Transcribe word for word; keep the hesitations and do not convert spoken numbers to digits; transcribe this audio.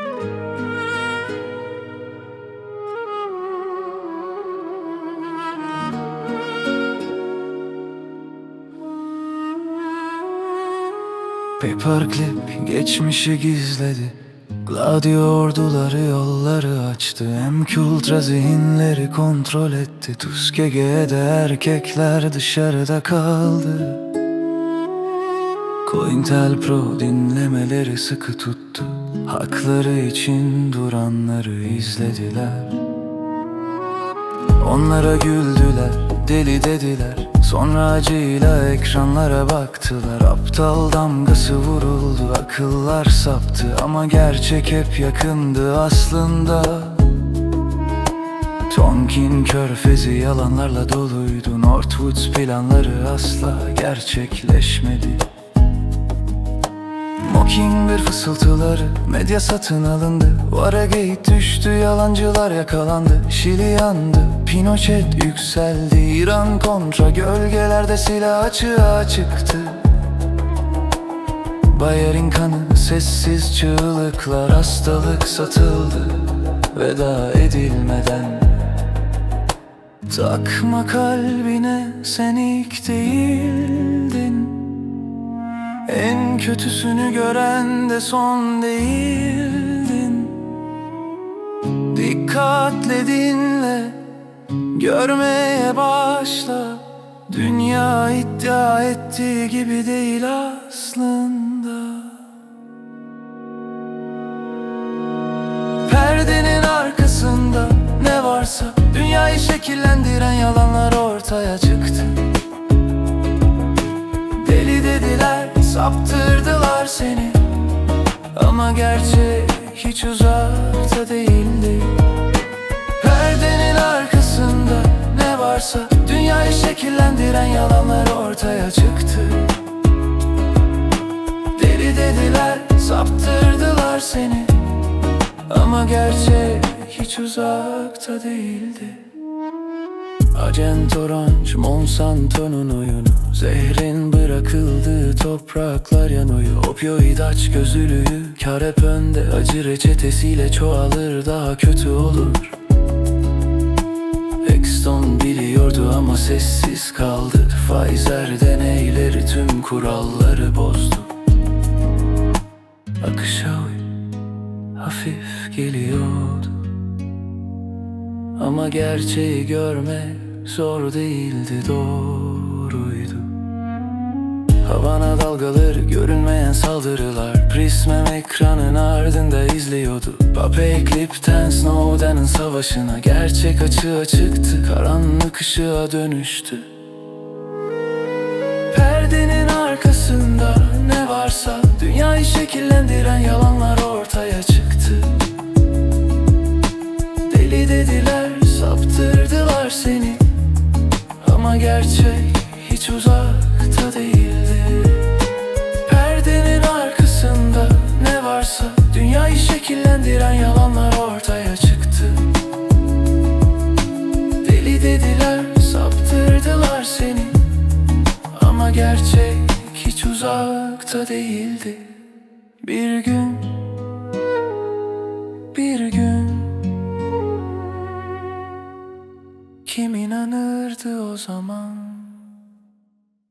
Paperclip geçmişi gizledi, Gladio orduları yolları açtı, M K Ultra zihinleri kontrol etti, Tuskege'de erkekler dışarıda kaldı. COINTELPRO dinlemeleri sıkı tuttu, hakları için duranları izlediler. Onlara güldüler, deli dediler, sonra acıyla ekranlara baktılar. Aptal damgası vuruldu, akıllar saptı, ama gerçek hep yakındı aslında. Tonkin körfezi yalanlarla doluydu, Northwoods planları asla gerçekleşmedi. Mockingbird fısıltıları, medya satın alındı, Watergate düştü, yalancılar yakalandı, Şili yandı, Pinochet yükseldi, İran kontra, gölgelerde silah açığa çıktı. Bayer'in kanı, sessiz çığlıklar, hastalık satıldı veda edilmeden. Takma kalbine, sen ilk değildin, en kötüsünü gören de son değildin. Dikkatle dinle, görmeye başla, dünya iddia ettiği gibi değil aslında. Perdenin arkasında ne varsa, dünyayı şekillendiren yalanlar ortaya çıktı. Deli dediler, saptırdılar seni, ama gerçek hiç uzakta değildi. Perdenin arkasında ne varsa, dünyayı şekillendiren yalanlar ortaya çıktı. Deli dediler, saptırdılar seni, ama gerçek hiç uzakta değildi. Agent Orange, Monsanto'nun oyunu, zehrin bırakıldığı topraklar yanıyor. Opioid aç gözlülüğü, kar hep önde, acı reçetesiyle çoğalır, daha kötü olur. Exton biliyordu ama sessiz kaldı, Pfizer deneyleri tüm kuralları bozdu. Akışa uy, hafif geliyordu, ama gerçeği görmek zor değildi, doğruydu. Havana dalgaları, görünmeyen saldırılar, Prism'em ekranın ardında izliyordu. Paperclip'ten Snowden'ın savaşına, gerçek açığa çıktı, karanlık ışığa dönüştü. Perdenin arkasında ne varsa, dünyayı şekillendiren yalanlar ortaya çıktı. Deli dediler, saptırdılar seni, ama gerçek hiç uzakta değildi. Perdenin arkasında ne varsa, dünyayı şekillendiren yalanlar ortaya çıktı. Deli dediler, saptırdılar seni, ama gerçek hiç uzakta değildi. Bir gün, bir gün, kim inanırdı o zaman?